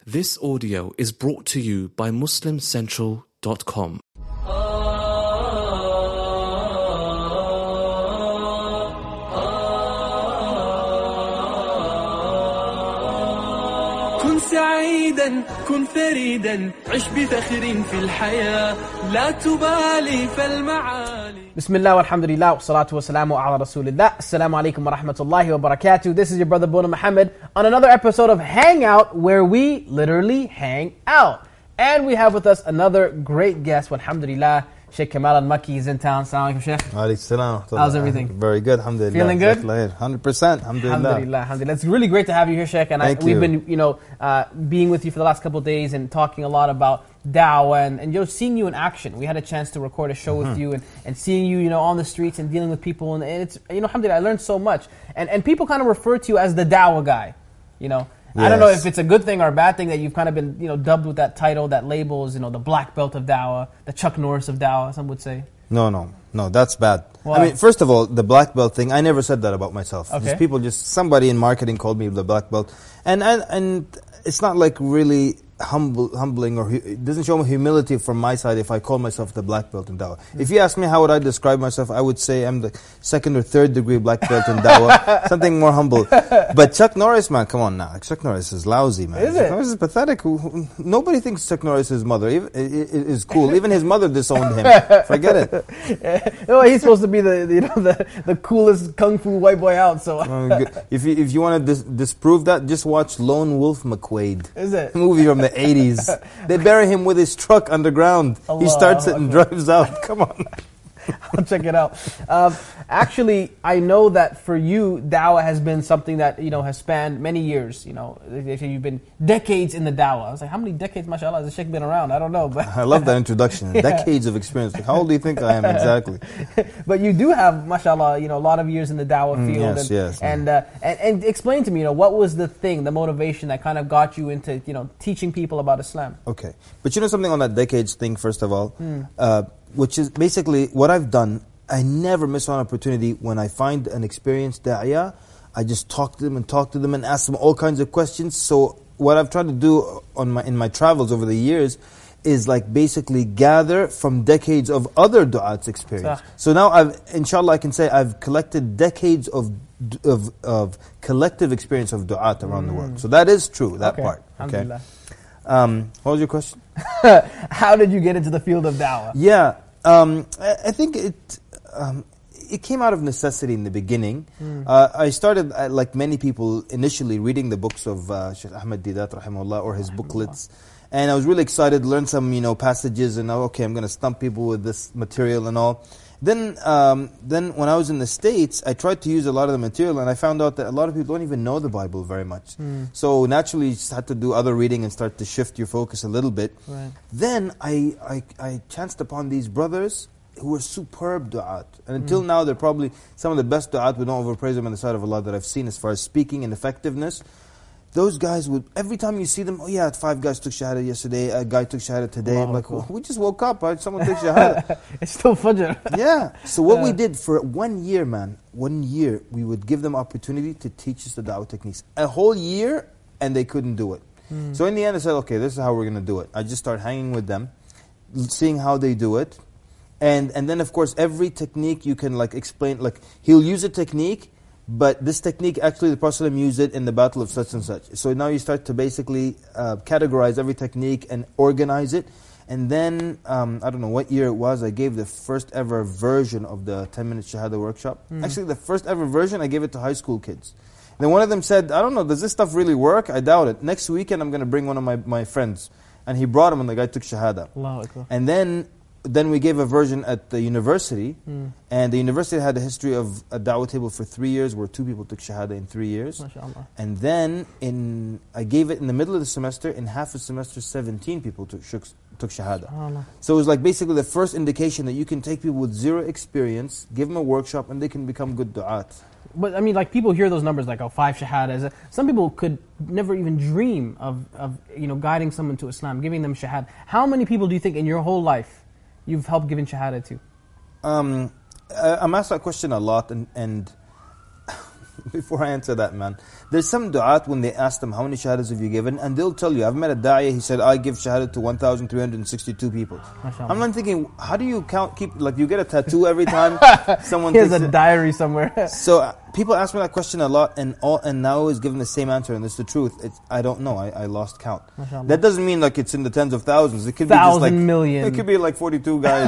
This audio is brought to you by MuslimCentral.com. كن سعيدا كن فريدا عش بفخر في الحياة لا تبالي فالمعالي Bismillah walhamdulillah wa salatu wa salamu ala rasulillah. Assalamu alaikum wa rahmatullahi wa barakatuh. This is your brother Bona Muhammad on another episode of Hangout, where we literally hang out. And we have with us another great guest, alhamdulillah. Sheikh Kamal al-Makki is in town. Assalamu alaikum, Sheikh. Alaykum salam. How's everything? Very good, alhamdulillah. Feeling good? 100%, alhamdulillah. Alhamdulillah. It's really great to have you here, Sheikh. And we've been, being with you for the last couple of days and talking a lot about da'wah and seeing you in action. We had a chance to record a show with you and seeing you, on the streets and dealing with people. And it's, alhamdulillah, I learned so much. And people kind of refer to you as the da'wah guy, Yes. I don't know if it's a good thing or a bad thing that you've kind of been, dubbed with that title, that label is, the black belt of da'wah, the Chuck Norris of da'wah, some would say. No, that's bad. Why? I mean, first of all, the black belt thing, I never said that about myself. Okay. Somebody in marketing called me the black belt. And it's not like really humbling, or it doesn't show humility from my side if I call myself the black belt in da'wah. If you ask me how would I describe myself, I would say I'm the second or third degree black belt in da'wah, something more humble. But Chuck Norris, man, come on now. Chuck Norris is lousy, man. Is it? Chuck Norris is pathetic. Nobody thinks Chuck Norris' mother is cool. Even his mother disowned him. Forget it. He's supposed to be the coolest kung fu white boy out. So if you want to disprove that, just watch Lone Wolf McQuade. Is it? Movie from the 80s. They bury him with his truck underground. He starts it and drives out. Come on. I'll check it out. Actually, I know that for you, da'wah has been something that, has spanned many years. They say you've been decades in the da'wah. I was like, how many decades, mashallah, has the Sheikh been around? I don't know. But I love that introduction. Yeah. Decades of experience. Like, how old do you think I am exactly? But you do have, mashallah, a lot of years in the da'wah field. Yes. And explain to me, what was the thing, the motivation that kind of got you into, teaching people about Islam? Okay. But something on that decades thing, first of all, which is basically what I've done. I never miss an opportunity when I find an experienced da'iyah. I just talk to them and ask them all kinds of questions. So what I've tried to do in my travels over the years is like basically gather from decades of other du'ats' experience. So now inshallah I can say I've collected decades of collective experience of du'at around the world. So that is true, that part. Okay. What was your question? How did you get into the field of da'wah? Yeah. I think it came out of necessity in the beginning. I started, like many people, initially reading the books of Shaykh Ahmed Deedat rahimahullah, or his booklets. And I was really excited to learn some, passages, and I'm going to stump people with this material and all. Then when I was in the States, I tried to use a lot of the material, and I found out that a lot of people don't even know the Bible very much. So naturally, you just had to do other reading and start to shift your focus a little bit. Right. Then I chanced upon these brothers who were superb du'at. And until now, they're probably some of the best du'at, we don't overpraise them on the side of Allah, that I've seen as far as speaking and effectiveness. Those guys would, every time you see them, 5 guys took shahada yesterday, a guy took shahada today. I'm like, we just woke up, right? Someone took shahada. It's still fajr. Yeah. So what we did for 1 year, we would give them opportunity to teach us the da'wah techniques. A whole year, and they couldn't do it. So in the end, I said, okay, this is how we're going to do it. I just start hanging with them, seeing how they do it. And then, of course, every technique you can explain, he'll use a technique, but this technique, actually the Prophet ﷺ used it in the battle of such and such. So now you start to basically categorize every technique and organize it. And then, I don't know what year it was, I gave the first ever version of the 10-minute Shahada workshop. Actually, the first ever version, I gave it to high school kids. Then one of them said, I don't know, does this stuff really work? I doubt it. Next weekend, I'm going to bring one of my friends. And he brought him, and the guy took Shahada. Allahu Akbar. And then we gave a version at the university, and the university had a history of a da'wah table for 3 years, where 2 people took shahada in 3 years. MashaAllah. And then I gave it in the middle of the semester. In half the semester, 17 people took shahada. So it was basically the first indication that you can take people with zero experience, give them a workshop, and they can become good du'at. But I mean, people hear those numbers 5 shahadas. Some people could never even dream of guiding someone to Islam, giving them shahada. How many people do you think in your whole life you've helped giving shahada to? I'm asked that question a lot, and before I answer that, man, there's some du'at when they ask them, how many shahadas have you given? And they'll tell you, I've met a da'iyah, he said, I give shahada to 1,362 people. I'm not thinking, how do you like you get a tattoo every time someone He has a diary somewhere. So people ask me that question a lot, and now is given the same answer, and it's the truth. I don't know, I lost count. That doesn't mean like it's in the tens of thousands. It could be just like million. It could be like 42 guys.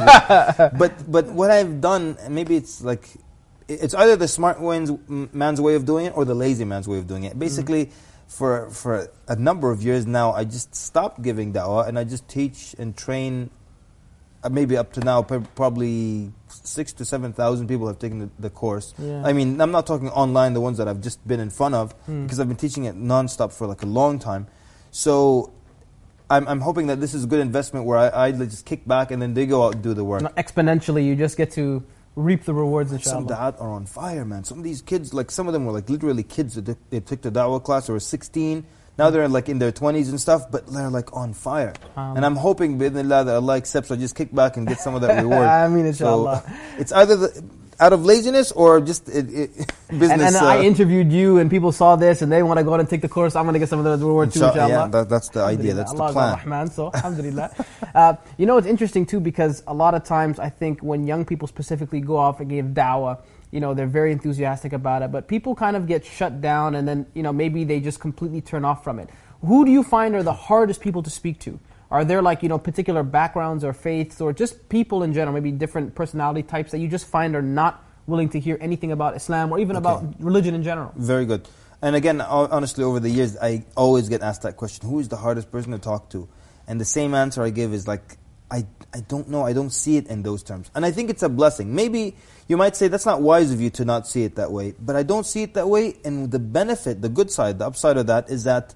But what I've done, and maybe it's like, it's either the smart man's way of doing it or the lazy man's way of doing it. Basically, for a number of years now, I just stopped giving da'wah, and I just teach and train. Maybe up to now, probably 6,000 to 7,000 people have taken the course. Yeah. I mean, I'm not talking online, the ones that I've just been in front of, because I've been teaching it non-stop for like a long time. So I'm hoping that this is a good investment where I just kick back and then they go out and do the work. Exponentially, you just get to reap the rewards, inshallah. Some da'at are on fire, man. Some of these kids, like some of them were like literally kids that they took the da'wah class, they were 16. Now they're like in their 20s and stuff, but they're like on fire. And I'm hoping, bi'idhnillah, that Allah accepts, I just kick back and get some of that reward. I mean, inshallah. So it's either out of laziness or just business. And I interviewed you, and people saw this, and they want to go out and take the course. I'm going to get some of the reward too, inshallah. Yeah, that's the idea, that's the plan. Rahman, so alhamdulillah. It's interesting too, because a lot of times I think when young people specifically go off and give da'wah, they're very enthusiastic about it, but people kind of get shut down, and then, maybe they just completely turn off from it. Who do you find are the hardest people to speak to? Are there particular backgrounds or faiths, or just people in general, maybe different personality types that you just find are not willing to hear anything about Islam or even about religion in general? Very good. And again, honestly, over the years, I always get asked that question, who is the hardest person to talk to? And the same answer I give is like, I don't know, I don't see it in those terms. And I think it's a blessing. Maybe you might say that's not wise of you to not see it that way, but I don't see it that way, and the benefit, the good side, the upside of that is that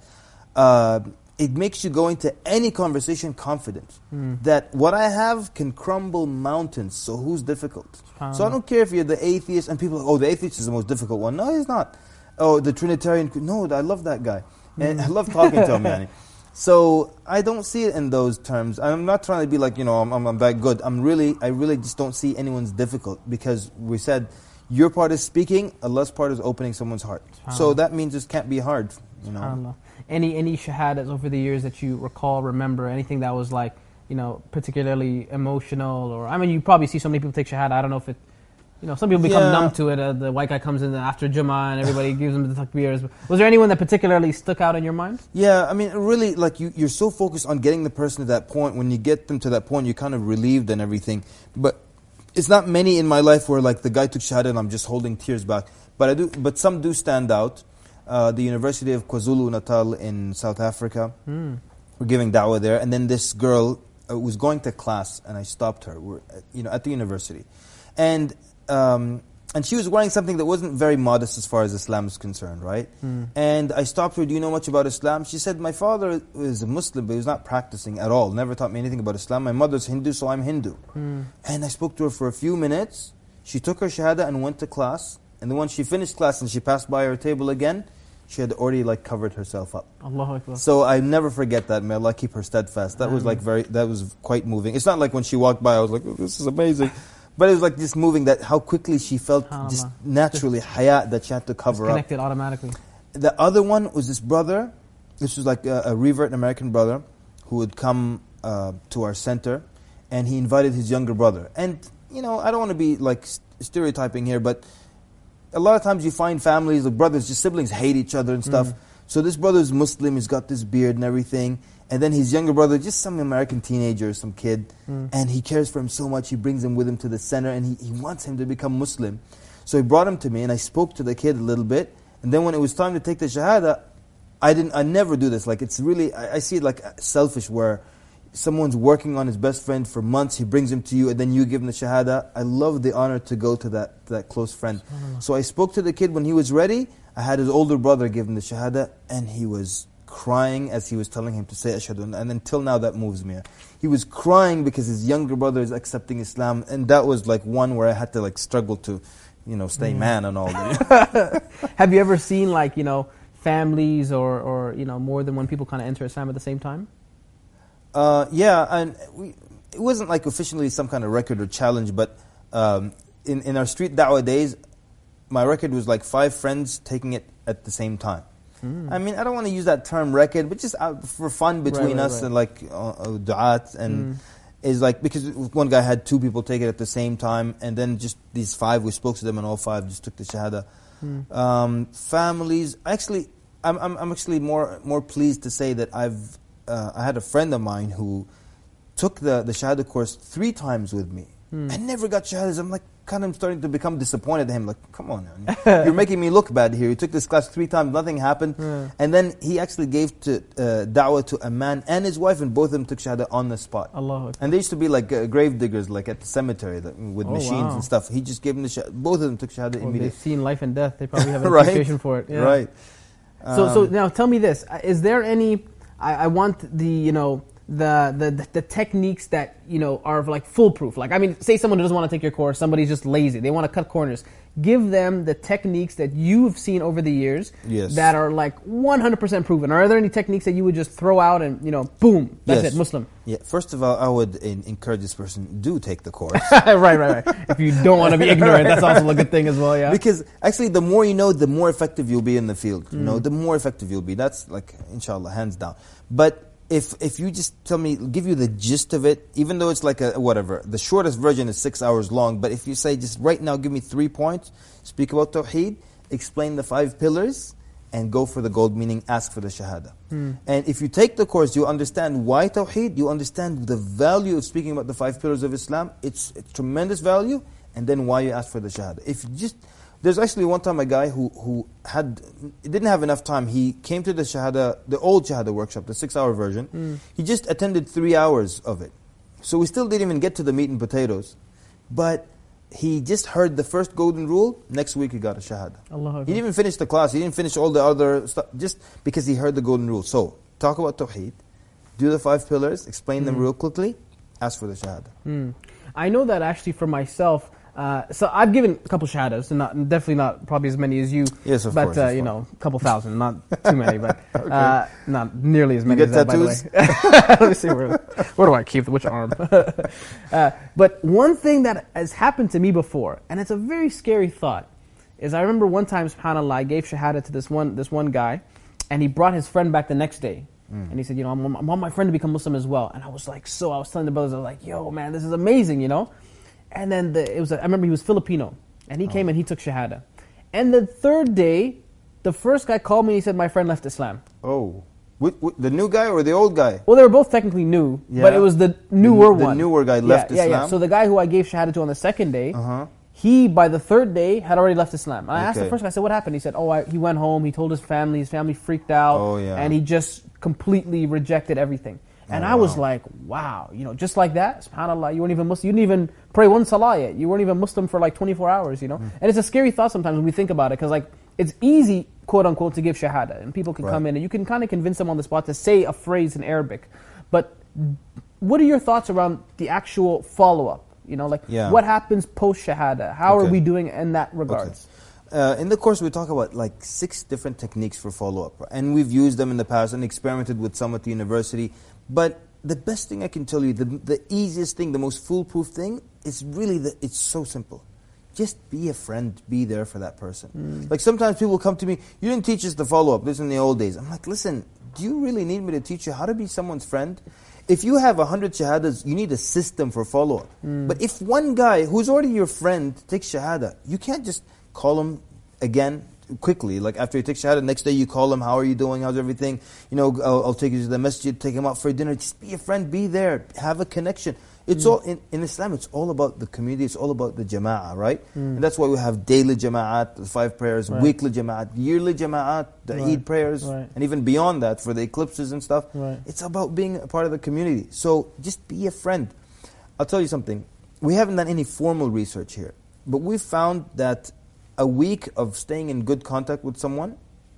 it makes you go into any conversation confident that what I have can crumble mountains, so who's difficult? So I don't care if you're the atheist, and people are like, the atheist is the most difficult one. No, he's not. Oh, the Trinitarian, no, I love that guy. And I love talking to him, yani. So I don't see it in those terms. I'm not trying to be like, I'm that good. I really just don't see anyone's difficult, because we said your part is speaking, Allah's part is opening someone's heart. So that means it can't be hard. Any shahadas over the years that you recall, remember, anything that was like, particularly emotional, or you probably see so many people take shahada. I don't know if it, some people become numb to it. The white guy comes in after Jummah and everybody gives him the takbirs. Was there anyone that particularly stuck out in your mind? Yeah, really, like you're so focused on getting the person to that point. When you get them to that point, you're kind of relieved and everything. But it's not many in my life where like the guy took shahada and I'm just holding tears back. But some do stand out. The University of KwaZulu-Natal in South Africa. We're giving da'wah there, and then this girl was going to class, and I stopped her. We're at the university, and she was wearing something that wasn't very modest as far as Islam is concerned, right? And I stopped her. Do you know much about Islam? She said, my father is a Muslim, but he was not practicing at all. Never taught me anything about Islam. My mother's Hindu, so I'm Hindu. And I spoke to her for a few minutes. She took her shahada and went to class. And then when she finished class and she passed by her table again, she had already covered herself up. Allahu Akbar. So I never forget that. May Allah keep her steadfast. That was that was quite moving. It's not like when she walked by, I was like, oh, this is amazing. But it was like just moving, that how quickly she felt just naturally hayat that she had to cover up. Connected automatically. The other one was this brother. This was like a revert, an American brother, who would come to our center, and he invited his younger brother. And I don't want to be like stereotyping here, but a lot of times you find families, like brothers, just siblings hate each other and stuff. So this brother's Muslim, he's got this beard and everything. And then his younger brother, just some American teenager, some kid. And he cares for him so much, he brings him with him to the center, and he wants him to become Muslim. So he brought him to me, and I spoke to the kid a little bit. And then when it was time to take the shahada, I never do this. Like, it's really, I see it like selfish, where someone's working on his best friend for months, he brings him to you, and then you give him the shahada. I love the honor to go to that close friend. So I spoke to the kid when he was ready. I had his older brother give him the shahada, and he was crying as he was telling him to say ashhadu. And until now that moves me. He was crying because his younger brother is accepting Islam, and that was like one where I had to struggle to, stay man and all that. Have you ever seen families or more than one people kind of enter Islam at the same time? Yeah, and it wasn't like officially some kind of record or challenge, but in our street da'wah days, my record was like 5 friends taking it at the same time. I mean, I don't want to use that term record, but just for fun between us and like du'at and is like, because one guy had 2 people take it at the same time, and then just these 5, we spoke to them and all 5 just took the shahada. Families, actually, I'm actually more pleased to say that I had a friend of mine who took the shahada course 3 times with me and never got shahadas. I'm like, kind of starting to become disappointed at him. Like, come on, man. You're making me look bad here. You took this class 3 times, nothing happened. And then he actually gave da'wah to a man and his wife, and both of them took shahada on the spot. Allah. And they used to be like grave diggers, like at the cemetery with machines and stuff. He just gave them the shahada. Both of them took shahada immediately. They've seen life and death. They probably have an appreciation for it. Yeah. Right. So now tell me this: is there any? I want the techniques that are like foolproof. Like, I mean, say someone who doesn't want to take your course, somebody's just lazy, they want to cut corners. Give them the techniques that you've seen over the years that are like 100% proven. Are there any techniques that you would just throw out and boom, that's it, Muslim? Yeah. First of all, I would encourage this person, do take the course. Right. If you don't want to be ignorant, that's also a good thing as well. Yeah. Because actually, the more you know, the more effective you'll be in the field. The more effective you'll be. That's like, inshallah, hands down. But if you just tell me, give you the gist of it, even though it's like the shortest version is 6 hours long, but if you say just right now, give me 3 points, speak about Tawheed, explain the 5 pillars, and go for the gold, meaning ask for the Shahada. And if you take the course, you understand why Tawheed, you understand the value of speaking about the 5 pillars of Islam, it's tremendous value, and then why you ask for the Shahada. If you just... There's actually one time a guy who didn't have enough time. He came to the Shahada, the old Shahada workshop, the 6-hour version. He just attended 3 hours of it. So we still didn't even get to the meat and potatoes. But he just heard the first golden rule. Next week he got a Shahada. Allah. He didn't even finish the class. He didn't finish all the other stuff, just because he heard the golden rule. So, talk about Tawheed, do the 5 pillars, explain them real quickly, ask for the Shahada. I know that actually for myself... so I've given a couple shahadas, and definitely not probably as many as you. Yes, of course. But a couple thousand, not too many, but not nearly as many you get as that, tattoos? by the way. Let me see, where do I keep which arm? But one thing that has happened to me before, and it's a very scary thought, is I remember one time, subhanAllah, I gave shahada to this one guy, and he brought his friend back the next day. And he said, I want my friend to become Muslim as well. And I was like, I was telling the brothers, I was like, yo, man, this is amazing, And then I remember he was Filipino, and he came and he took Shahada. And the 3rd day, the first guy called me and he said, my friend left Islam. Oh. The new guy or the old guy? Well, they were both technically new, but it was the newer one. The newer guy left Islam? Yeah. So the guy who I gave Shahada to on the 2nd day, he, by the 3rd day, had already left Islam. And I asked the first guy, I said, what happened? He said, he went home, he told his family freaked out, and he just completely rejected everything. And I was like, wow, just like that, subhanAllah, you weren't even Muslim. You didn't even pray one salah yet. You weren't even Muslim for like 24 hours, And it's a scary thought sometimes when we think about it, because like it's easy, quote unquote, to give shahada. And people can come in and you can kind of convince them on the spot to say a phrase in Arabic. But what are your thoughts around the actual follow-up? What happens post-shahada? How are we doing in that regards? In the course, we talk about like 6 different techniques for follow-up. And we've used them in the past and experimented with some at the university. But the best thing I can tell you, the easiest thing, the most foolproof thing, is really it's so simple. Just be a friend, be there for that person. Like sometimes people come to me, you didn't teach us the follow-up, this in the old days. I'm like, listen, do you really need me to teach you how to be someone's friend? If you have 100 shahadas, you need a system for follow-up. But if one guy who's already your friend takes shahada, you can't just call him again quickly. Like after he takes shahada, next day you call him, how are you doing, how's everything? I'll take you to the masjid, take him out for dinner. Just be a friend, be there, have a connection. It's all, in Islam, it's all about the community, it's all about the jama'ah, right? And that's why we have daily jama'at, the 5 prayers, weekly jama'at, yearly jama'at, the Eid prayers, and even beyond that for the eclipses and stuff. It's about being a part of the community. So just be a friend. I'll tell you something, we haven't done any formal research here, but we've found that a week of staying in good contact with someone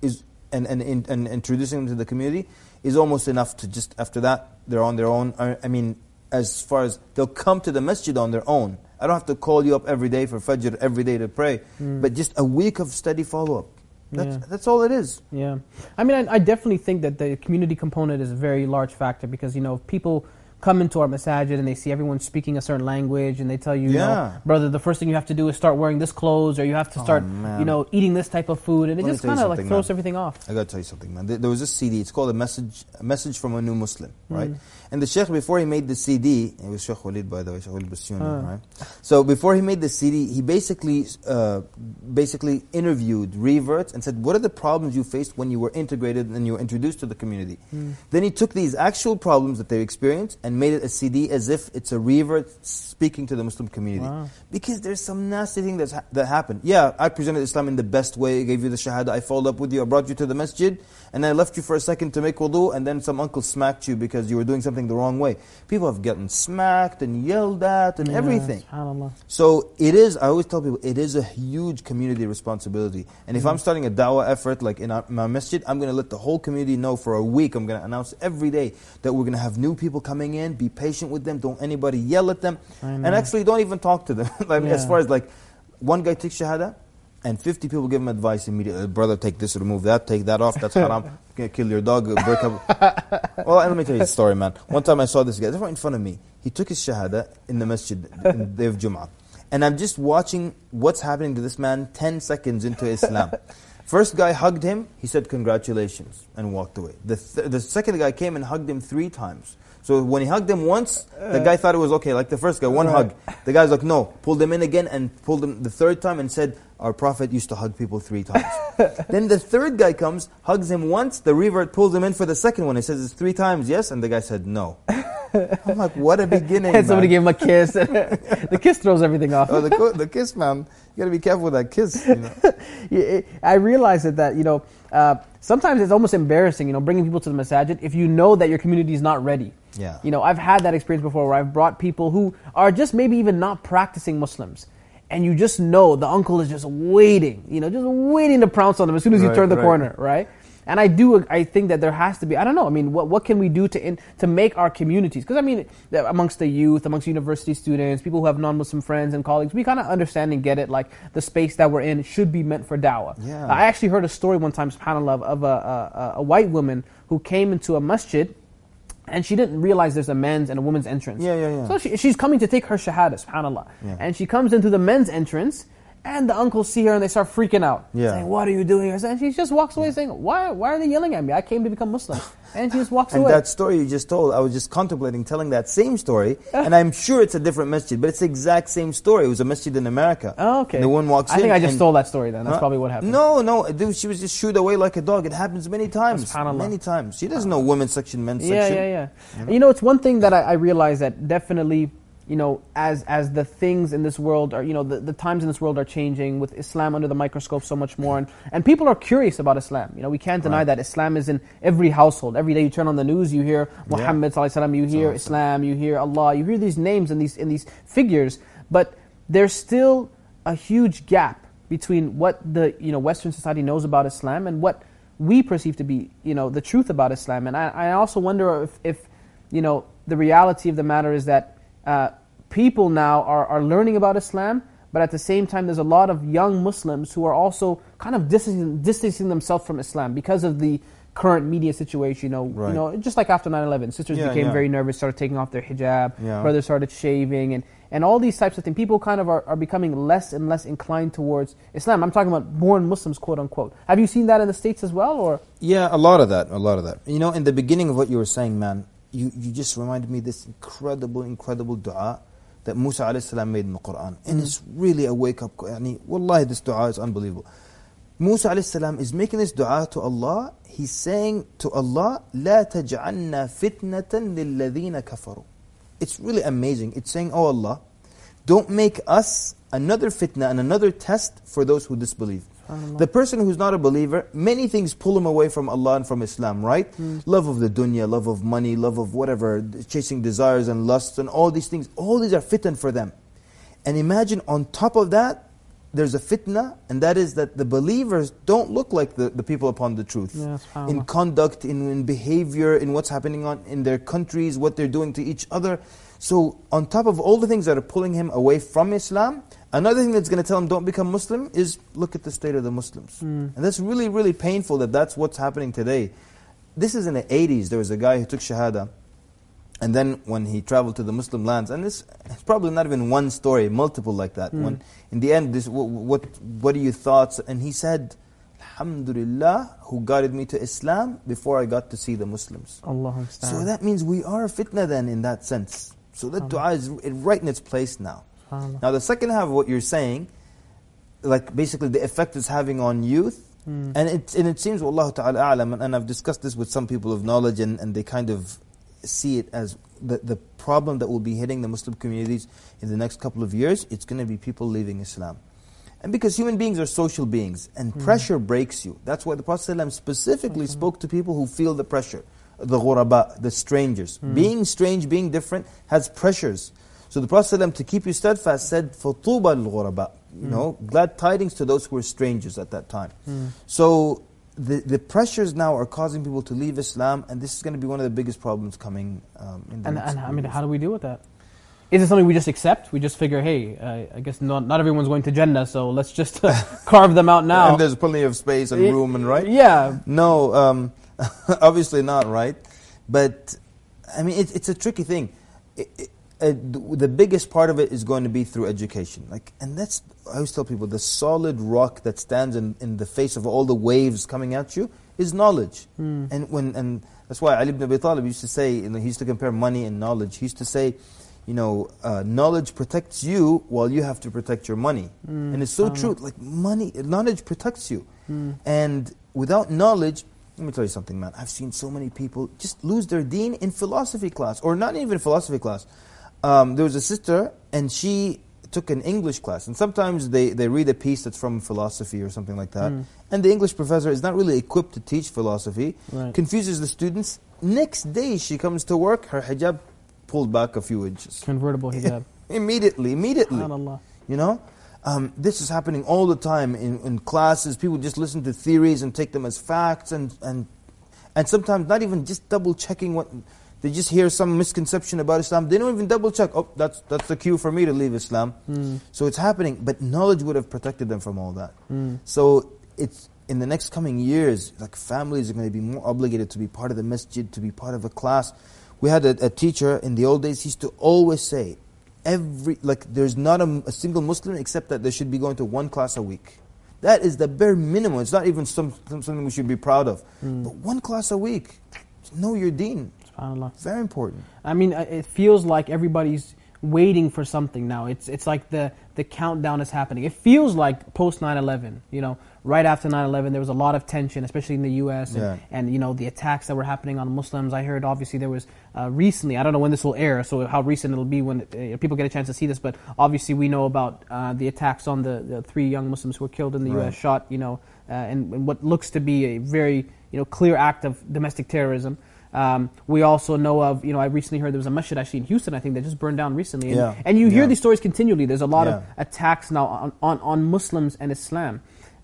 and introducing them to the community is almost enough to just, after that, they're on their own. I mean, as far as they'll come to the masjid on their own. I don't have to call you up every day for Fajr, every day to pray. But just a week of steady follow-up. That's all it is. Yeah. I mean, I definitely think that the community component is a very large factor because, people come into our masajid and they see everyone speaking a certain language, and they tell you, you know, brother, the first thing you have to do is start wearing this clothes, or you have to start, you know, eating this type of food, and it just kind of like throws everything off. I gotta tell you something, man. There was this CD. It's called a message from a new Muslim, right? And the Sheikh, before he made the CD, it was Sheikh Walid, by the way, Sheikh Walid Basyuni, right? So before he made the CD, he basically interviewed reverts and said, what are the problems you faced when you were integrated and you were introduced to the community? Then he took these actual problems that they experienced and made it a CD as if it's a revert speaking to the Muslim community. Because there's some nasty thing that happened. Yeah, I presented Islam in the best way, I gave you the shahada, I followed up with you, I brought you to the masjid, and I left you for a second to make wudu, and then some uncle smacked you because you were doing something the wrong way. People have gotten smacked and yelled at and everything. So it is, I always tell people, it is a huge community responsibility. And if I'm starting a da'wah effort, like in my masjid, I'm going to let the whole community know for a week. I'm going to announce every day that we're going to have new people coming in, be patient with them, don't anybody yell at them, and actually don't even talk to them. As far as like, one guy takes shahada, and 50 people give him advice immediately. Brother, take this, remove that, take that off, that's haram. You're going to kill your dog, break up. Well, let me tell you a story, man. One time I saw this guy, right in front of me. He took his shahada in the masjid, in the day of Jum'ah. And I'm just watching what's happening to this man 10 seconds into Islam. First guy hugged him, he said congratulations, and walked away. The second guy came and hugged him 3 times. So when he hugged him once, the guy thought it was okay, like the first guy, one hug. The guy's like, no, pulled him in again and pulled him the 3rd time and said, our Prophet used to hug people 3 times. Then the 3rd guy comes, hugs him once, the revert pulls him in for the 2nd one. He says, it's 3 times, yes? And the guy said, no. I'm like, what a beginning, and somebody gave him a kiss. The kiss throws everything off. Oh, the kiss, man. You got to be careful with that kiss. You know? I realize that, you know, sometimes it's almost embarrassing, you know, bringing people to the masajid if you know that your community is not ready. Yeah. You know, I've had that experience before where I've brought people who are just maybe even not practicing Muslims. And you just know the uncle is just waiting, you know, just waiting to pounce on them as soon as you turn the corner, right? And I think that there has to be, I don't know, I mean, what can we do to make our communities? Because I mean, amongst the youth, amongst university students, people who have non-Muslim friends and colleagues, we kind of understand and get it, like the space that we're in should be meant for da'wah. Yeah. I actually heard a story one time, subhanAllah, of a white woman who came into a masjid, and she didn't realize there's a men's and a women's entrance. So she's coming to take her shahada, subhanAllah. And she comes into the men's entrance, and the uncles see her and they start freaking out. Saying, what are you doing here? And she just walks away saying, why are they yelling at me? I came to become Muslim. And she just walks away. And that story you just told, I was just contemplating telling that same story, and I'm sure it's a different masjid, but it's the exact same story. It was a masjid in America. Oh, okay. And the one walks in. I think I just stole that story then. That's probably what happened. No, dude, she was just shooed away like a dog. It happens many times. Many times. She doesn't know women's section, men's section. Yeah. You know, it's one thing that I realize that definitely, you know, as the things in this world are, you know, the times in this world are changing with Islam under the microscope so much more, and people are curious about Islam. You know, we can't deny that Islam is in every household. Every day you turn on the news, you hear Muhammad sallallahu alaihi wasallam, you hear Islam, you hear Allah, you hear these names and these figures, but there's still a huge gap between what the, you know, Western society knows about Islam and what we perceive to be, you know, the truth about Islam. And I also wonder if you know, the reality of the matter is that people now are learning about Islam, but at the same time there's a lot of young Muslims who are also kind of distancing themselves from Islam because of the current media situation. You know, just like after 9/11, sisters became very nervous, started taking off their hijab, brothers started shaving, and all these types of things. People kind of are becoming less and less inclined towards Islam. I'm talking about born Muslims, quote unquote. Have you seen that in the States as well, or? Yeah, a lot of that. You know, in the beginning of what you were saying, man, you just reminded me this incredible dua that Musa alayhi salam made in the Quran. And it's really a wake-up call. Wallahi, this dua is unbelievable. Musa alayhi salam is making this dua to Allah. He's saying to Allah, لا تجعلنا فتنة للذين كفروا. It's really amazing. It's saying, oh Allah, don't make us another fitna and another test for those who disbelieve. The person who's not a believer, many things pull him away from Allah and from Islam, right? Love of the dunya, love of money, love of whatever, chasing desires and lusts and all these things. All these are fitna for them. And imagine on top of that, there's a fitna, and that is that the believers don't look like the people upon the truth. In conduct, in behavior, in what's happening in their countries, what they're doing to each other. So on top of all the things that are pulling him away from Islam, another thing that's going to tell him don't become Muslim is look at the state of the Muslims. And that's really, really painful that that's what's happening today. This is in the 80s. There was a guy who took Shahada, And then when he traveled to the Muslim lands, and it's probably not even one story, multiple like that. When in the end, what are your thoughts? And he said, Alhamdulillah, who guided me to Islam before I got to see the Muslims. Allah. So that means we are a fitna then in that sense. So that dua is right in its place now. Now the second half of what you're saying, like basically the effect it's having on youth, and it seems, Wallahu ta'ala a'lam, and I've discussed this with some people of knowledge, and they kind of see it as the problem that will be hitting the Muslim communities in the next couple of years. It's going to be people leaving Islam. And because human beings are social beings, and pressure breaks you. That's why the Prophet ﷺ specifically spoke to people who feel the pressure, the ghuraba, the strangers. Being strange, being different, has pressures. So the Prophet ﷺ, to keep you steadfast, said, فَطُوبَى الْغُرَبَاء. You know, glad tidings to those who were strangers at that time. So the pressures now are causing people to leave Islam, and this is going to be one of the biggest problems coming in the next I mean, how do we deal with that? Is it something we just accept? We just figure, hey, I guess not everyone's going to Jannah, so let's just carve them out now. And there's plenty of space and room, and right? Yeah. No, obviously not, right? But, I mean, it's a tricky thing. The biggest part of it is going to be through education. And that's, I always tell people, the solid rock that stands in the face of all the waves coming at you is knowledge. And that's why Ali ibn Abi Talib used to say, he used to compare money and knowledge. He used to say, knowledge protects you while you have to protect your money. And it's so true. Like knowledge protects you. And without knowledge, let me tell you something, man. I've seen so many people just lose their deen in philosophy class, or not even philosophy class. There was a sister, and she took an English class. And sometimes they read a piece that's from philosophy or something like that. And the English professor is not really equipped to teach philosophy, confuses the students. Next day she comes to work, her hijab pulled back a few inches. Convertible hijab. Immediately. SubhanAllah. You know? This is happening all the time in classes. People just listen to theories and take them as facts, and sometimes not even just double checking what they just hear some misconception about Islam. They don't even double check. Oh, that's the cue for me to leave Islam. So it's happening, but knowledge would have protected them from all that. So it's in the next coming years, like families are going to be more obligated to be part of the masjid, to be part of a class. We had a teacher in the old days. He used to always say, there's not a single Muslim except that they should be going to one class a week. That is the bare minimum. It's not even something we should be proud of. But one class a week. Know your deen. SubhanAllah. Very important. I mean, it feels like everybody's waiting for something now. It's like the countdown is happening. It feels like post 9/11. Right after 9/11, there was a lot of tension, especially in the U.S. and the attacks that were happening on Muslims. I heard obviously there was recently. I don't know when this will air, so how recent it'll be when people get a chance to see this. But obviously we know about the attacks on the 3 young Muslims who were killed in the U.S. shot. And what looks to be a very clear act of domestic terrorism. We also know of, I recently heard there was a masjid actually in Houston, I think, that just burned down recently. And you hear these stories continually. There's a lot of attacks now on Muslims and Islam.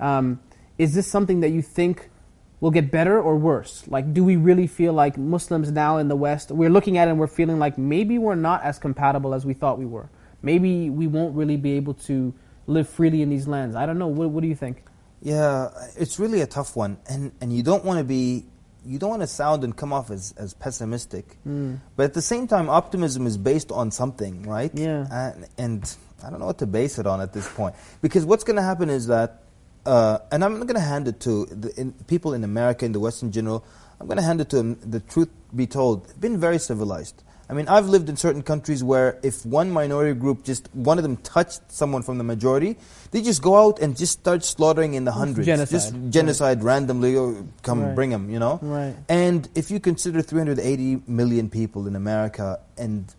Is this something that you think will get better or worse? Like, do we really feel like Muslims now in the West, we're looking at it and we're feeling like maybe we're not as compatible as we thought we were? Maybe we won't really be able to live freely in these lands. I don't know. What do you think? Yeah, it's really a tough one. And you don't want to sound and come off as pessimistic. But at the same time, optimism is based on something, right? Yeah. And I don't know what to base it on at this point. Because what's going to happen is that, and I'm not going to hand it to people in America, in the West in general, I'm going to hand it to them, the truth be told, they've been very civilized. I mean, I've lived in certain countries where if one minority group, just one of them touched someone from the majority, they just go out and just start slaughtering in the hundreds. Just genocide randomly, bring them, Right. And if you consider 380 million people in America, and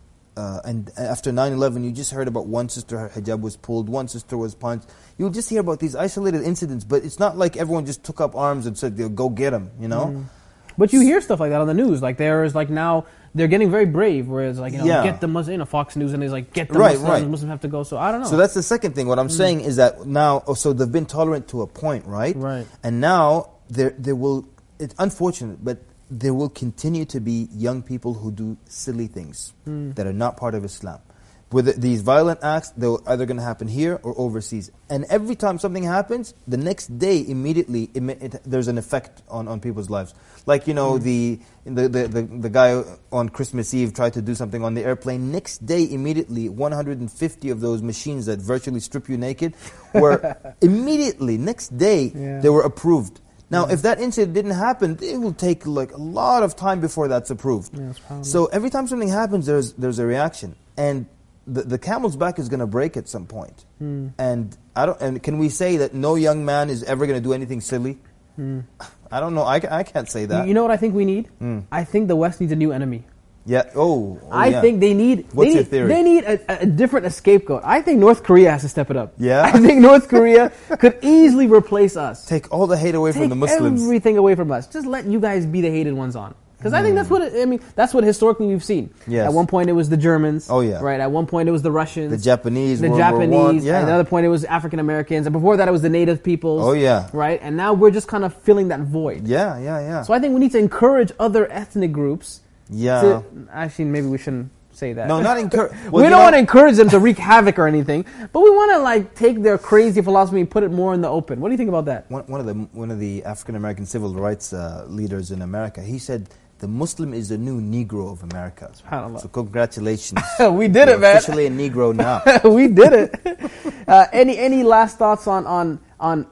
after 9/11, you just heard about one sister, her hijab was pulled, one sister was punched. You'll just hear about these isolated incidents, but it's not like everyone just took up arms and said, go get them, But you hear stuff like that on the news. Like now, they're getting very brave, whereas get the Muslims, Fox News, and it's get the Muslims, Muslims have to go. So I don't know. So that's the second thing. What I'm saying is that now, so they've been tolerant to a point, right? Right. And now there will. It's unfortunate, but there will continue to be young people who do silly things that are not part of Islam. with these violent acts, they're either going to happen here or overseas. And every time something happens, the next day immediately there's an effect on people's lives. Like, you know, the guy on Christmas Eve tried to do something on the airplane. Next day, immediately, 150 of those machines that virtually strip you naked were immediately, next day, they were approved. Now, if that incident didn't happen, it will take like a lot of time before that's approved. So every time something happens, there's a reaction. And the camel's back is going to break at some point. And can we say that no young man is ever going to do anything silly? I don't know. I can't say that. You know what I think we need? I think the West needs a new enemy. Yeah. I think they need. What's your theory? They need a different scapegoat. I think North Korea has to step it up. Yeah. I think North Korea could easily replace us. Take all the hate away from the Muslims. Take everything away from us. Just let you guys be the hated ones on. Because I think that's what historically we've seen. Yes. At one point it was the Germans. Oh yeah. Right. At one point it was the Russians. The Japanese. The World Japanese. War I. Yeah. At another point it was African Americans. And before that it was the native peoples. Oh yeah. Right. And now we're just kind of filling that void. Yeah. So I think we need to encourage other ethnic groups. Yeah. Actually, maybe we shouldn't say that. No, not encourage. We don't want to encourage them to wreak havoc or anything, but we want to like take their crazy philosophy and put it more in the open. What do you think about that? One of the African American civil rights leaders in America, he said, the Muslim is the new Negro of America. SubhanAllah. So congratulations. We did it, man. Officially a Negro now. We did it. Any last thoughts on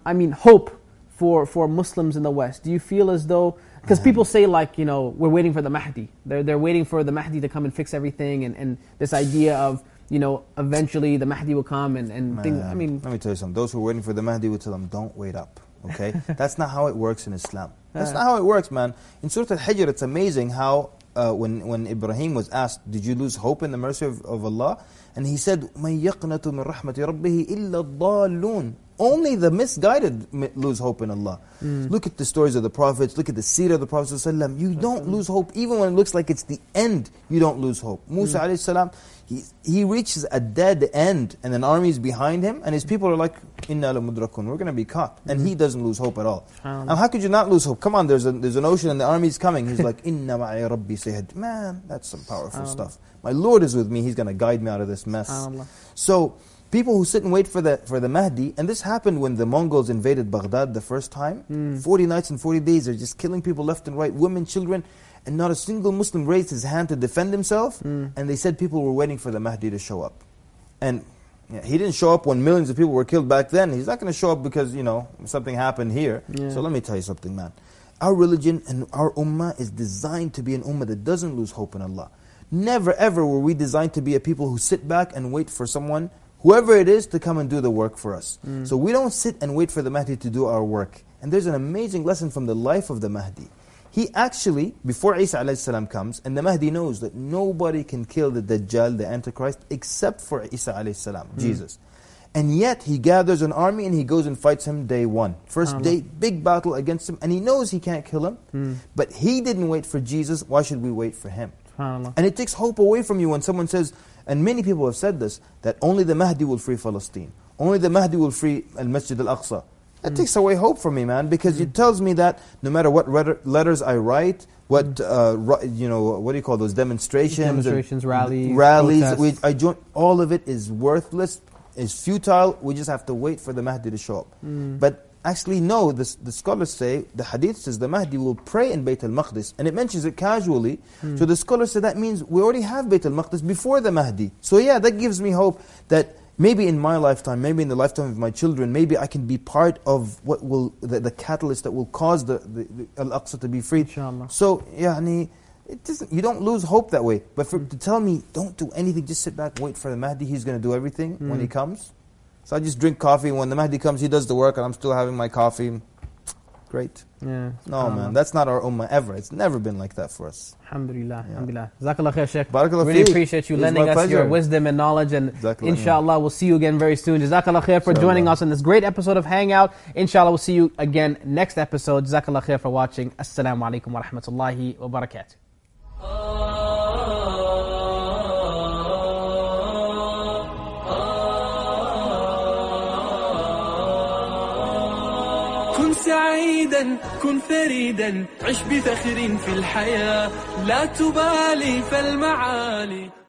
hope for Muslims in the West? Do you feel as though, because people say like, you know, we're waiting for the Mahdi. They're waiting for the Mahdi to come and fix everything, and this idea of, you know, eventually the Mahdi will come and things. I mean, let me tell you something. Those who are waiting for the Mahdi will tell them, don't wait up. Okay? That's not how it works in Islam. That's not how it works, man. In Surah Al-Hijr, it's amazing how when Ibrahim was asked, did you lose hope in the mercy of Allah? And he said, مَن يَقْنَةُ مِن رَحْمَةِ رَبِّهِ إِلَّا الضَّالُّونَ. Only the misguided lose hope in Allah. Look at the stories of the prophets. Look at the seerah of the Prophet ﷺ. You don't lose hope. Even when it looks like it's the end, you don't lose hope. Musa alayhi salam, he reaches a dead end, and an army is behind him, and his people are like, إِنَّا لَمُدْرَكُونَ. We're going to be caught. And he doesn't lose hope at all. Now how could you not lose hope? Come on, there's an ocean and the army is coming. He's like, إِنَّ مَعِي رَبِّي سَيْهَدْ. Man, that's some powerful stuff. My Lord is with me. He's going to guide me out of this mess. So people who sit and wait for the Mahdi, and this happened when the Mongols invaded Baghdad the first time. 40 nights and 40 days, they're just killing people left and right, women, children, and not a single Muslim raised his hand to defend himself. And they said people were waiting for the Mahdi to show up. And he didn't show up when millions of people were killed back then. He's not going to show up because, you know, something happened here. So let me tell you something, man. Our religion and our ummah is designed to be an ummah that doesn't lose hope in Allah. Never ever were we designed to be a people who sit back and wait for someone, whoever it is, to come and do the work for us. So we don't sit and wait for the Mahdi to do our work. And there's an amazing lesson from the life of the Mahdi. He actually, before Isa alayhi salam comes, and the Mahdi knows that nobody can kill the Dajjal, the Antichrist, except for Isa alayhi salam, Jesus. And yet he gathers an army and he goes and fights him day one. First day, big battle against him, and he knows he can't kill him. But he didn't wait for Jesus. Why should we wait for him? And it takes hope away from you when someone says, and many people have said this, that only the Mahdi will free Palestine. Only the Mahdi will free Al-Masjid Al-Aqsa. That takes away hope from me, man, because it tells me that no matter what letters I write, what you know, what do you call those demonstrations, rallies, I join. All of it is worthless, is futile. We just have to wait for the Mahdi to show up. But actually, no. The scholars say, the Hadith says the Mahdi will pray in Bayt al-Maqdis, and it mentions it casually. So the scholars say that means we already have Bayt al-Maqdis before the Mahdi. So yeah, that gives me hope that maybe in my lifetime, maybe in the lifetime of my children, maybe I can be part of what will the catalyst that will cause the Al-Aqsa to be freed. Inshallah. So it doesn't. You don't lose hope that way. But to tell me don't do anything, just sit back, wait for the Mahdi. He's going to do everything when he comes. So I just drink coffee. When the Mahdi comes, he does the work, and I'm still having my coffee. Great. Yeah. No, man, that's not our ummah ever. It's never been like that for us. Alhamdulillah. Alhamdulillah. Jazakallah khair, Shaykh. Barakallah Really feek. appreciate you It was lending my us pleasure. your wisdom and knowledge, and inshallah we'll see you again very soon. Jazakallah khair for joining us on this great episode of Hangout. Inshallah we'll see you again next episode. Jazakallah khair for watching. Assalamu alaikum wa rahmatullahi wa barakatuh. كن سعيدا كن فريدا عش بفخر في الحياة لا تبالي فالمعالي